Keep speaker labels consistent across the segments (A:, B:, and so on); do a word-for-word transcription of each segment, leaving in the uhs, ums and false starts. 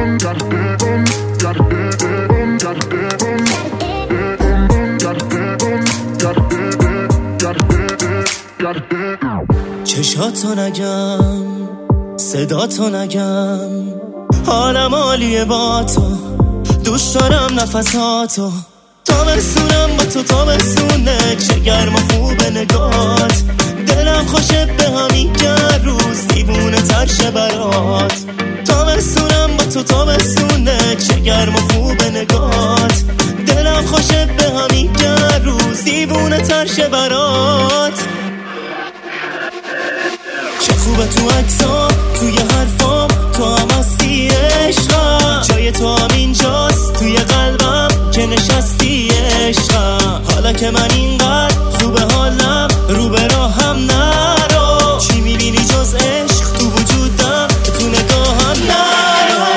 A: چشاتو نگم، صداتو نگم، حالم عالیه با تو، دوست دارم نفساتو، تابستونم با تو تابستونه، چه گرم و خوبه نگات، دلم خوشه به همین گر روز دیوونه تر شه برات، تابستونم با تو تابستونه، چه گرم و خوبه نگات، دلم خوشه به همین گر روز دیوونه تر شه برات. چه خوبه تو عکسام، توی حرفام، تو هم هستی عشقم، جای تو هم اینجاست توی قلبم که نشستی عشقم، حالا که من اینقدر خوبه حالم رو به راهم نرو، چی میبینی جز عشق تو وجودم تو نگاهم نرو.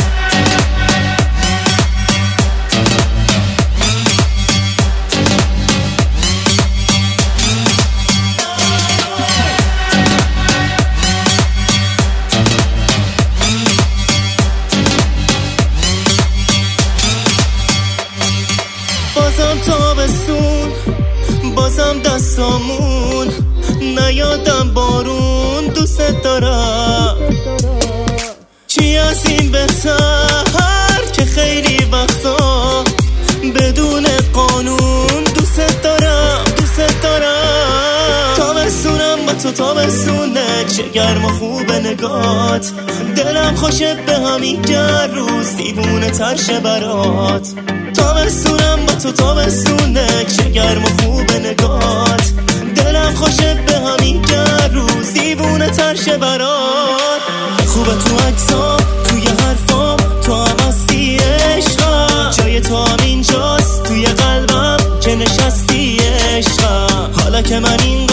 A: بازم تابستون، بازم دستامون، نیادم بارون، دوست دارم، چی از این بهتر که خیلی وقتا بدون قانون دوست دارم، دوست دارم، تابستونم با تو تابستونه، چه گرم و خوبه نگات، دلم خوشه به همین گر روز دیوونه تر شه برات، تابستونم با تو تابستونه، چه گرم و خوبه نگات، دلم خوشه به همین گر روز دیوونه تر شه برات. خوبه تو عکسام، توی حرفام، تو هم هستی عشقم، جای تو هم اینجاست توی قلبم که نشستی عشقم، حالا که من این